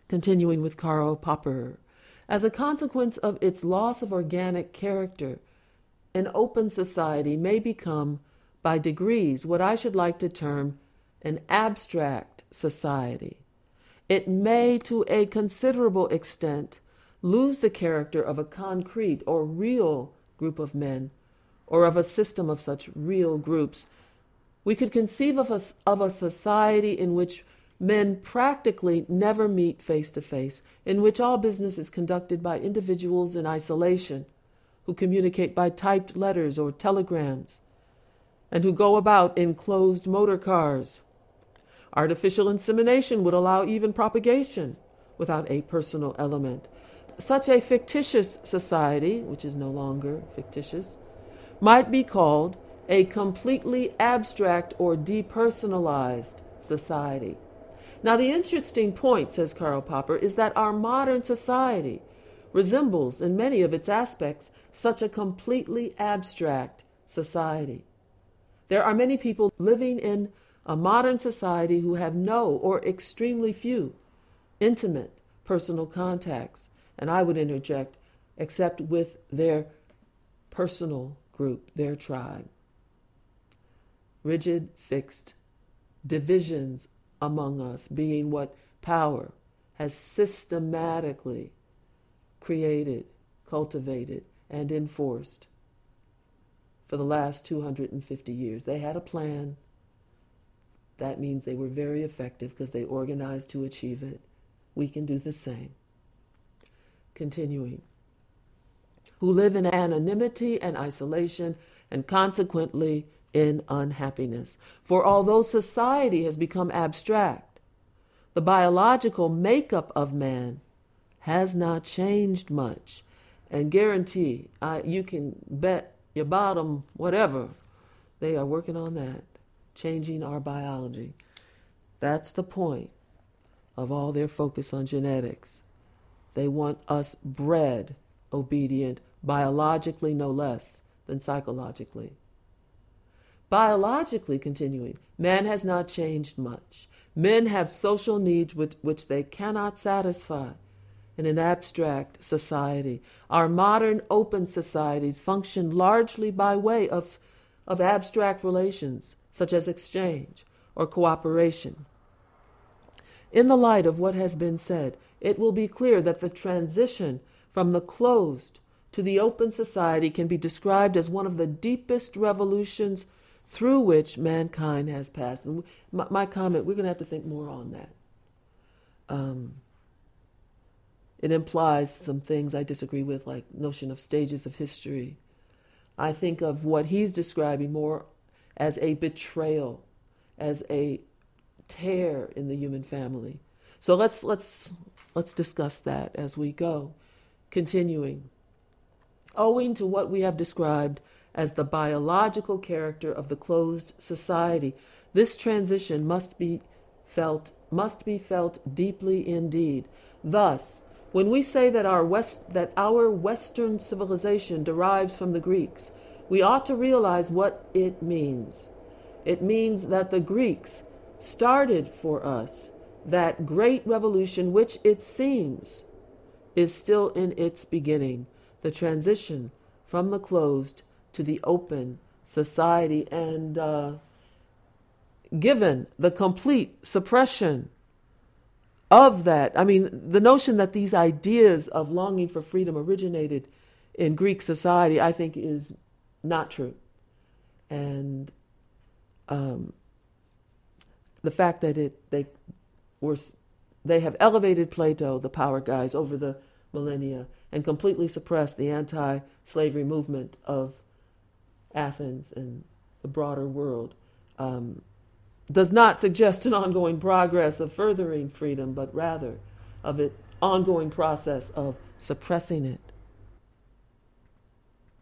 Continuing with Karl Popper, as a consequence of its loss of organic character, an open society may become, by degrees, what I should like to term an abstract society. It may, to a considerable extent, lose the character of a concrete or real group of men, or of a system of such real groups. We could conceive of a society in which men practically never meet face to face, in which all business is conducted by individuals in isolation, who communicate by typed letters or telegrams, and who go about in closed motor cars. Artificial insemination would allow even propagation without a personal element. Such a fictitious society, which is no longer fictitious, might be called a completely abstract or depersonalized society. Now, the interesting point, says Karl Popper, is that our modern society resembles, in many of its aspects, such a completely abstract society. There are many people living in a modern society who have no or extremely few intimate personal contacts, and I would interject, except with their personal group, their tribe. Rigid, fixed divisions among us being what power has systematically created, cultivated, and enforced for the last 250 years. They had a plan. That means they were very effective because they organized to achieve it. We can do the same. Continuing. Who live in anonymity and isolation and consequently in unhappiness. For although society has become abstract, the biological makeup of man has not changed much. And guarantee, you can bet your bottom whatever, they are working on that, changing our biology. That's the point of all their focus on genetics. They want us bred obedient, biologically no less than psychologically. Biologically, continuing, man has not changed much. Men have social needs which they cannot satisfy in an abstract society. Our modern open societies function largely by way of abstract relations, such as exchange or cooperation. In the light of what has been said, it will be clear that the transition from the closed to the open society can be described as one of the deepest revolutions through which mankind has passed. And my comment, we're going to have to think more on that. It implies some things I disagree with, like notion of stages of history. I think of what he's describing more as a betrayal, as a tear in the human family. So let's discuss that as we go. Continuing. Owing to what we have described as the biological character of the closed society, this transition must be felt deeply indeed. Thus, when we say that our Western civilization derives from the Greeks, we ought to realize what it means. It means that the Greeks started for us that great revolution which, it seems, is still in its beginning, the transition from the closed to the open society. And given the complete suppression of that, I mean, the notion that these ideas of longing for freedom originated in Greek society, I think, is not true. And the fact that they have elevated Plato, the power guys, over the millennia and completely suppressed the anti-slavery movement of Athens and the broader world, does not suggest an ongoing progress of furthering freedom, but rather of an ongoing process of suppressing it.